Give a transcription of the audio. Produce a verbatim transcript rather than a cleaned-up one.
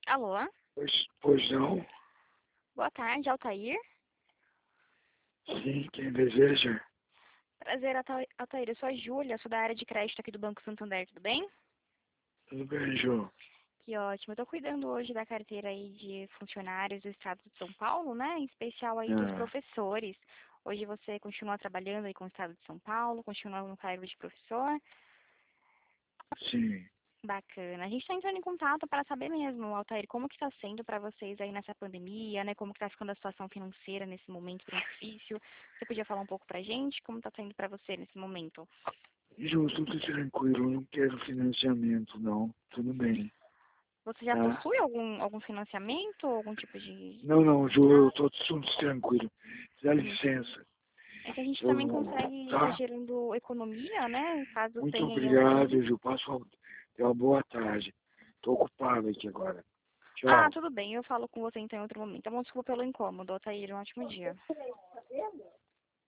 Alô? Pois, pois não? Boa tarde, Altair. Sim, quem deseja? Prazer, Alta- Altair. Eu sou a Júlia, sou da área de crédito aqui do Banco Santander, tudo bem? Tudo bem, Ju? Que ótimo. Eu tô cuidando hoje da carteira aí de funcionários do estado de São Paulo, né? Em especial aí dos Ah, professores. Hoje você continua trabalhando aí com o estado de São Paulo, continua no cargo de professor. sim. Bacana. A gente está entrando em contato para saber mesmo, Altair, como que está sendo para vocês aí nessa pandemia, né? Como que está ficando a situação financeira nesse momento tão difícil. Você podia falar um pouco para a gente como está sendo para você nesse momento? Ju, tudo tranquilo, não quero financiamento, não. Tudo bem, Você já tá? possui algum, algum financiamento, algum tipo de... Não, não, Ju, eu tô tudo tranquilo. Dá Hum. licença. É que a gente também Eu, consegue estar tá? gerando economia, né? Caso Muito tenha aí algum... obrigado, Ju. Passo uma, tenha uma boa tarde. Tô ocupado aqui agora. Ah, Tchau. tudo bem, eu falo com você então em outro momento. Tá bom, desculpa pelo incômodo, Altair, um ótimo dia.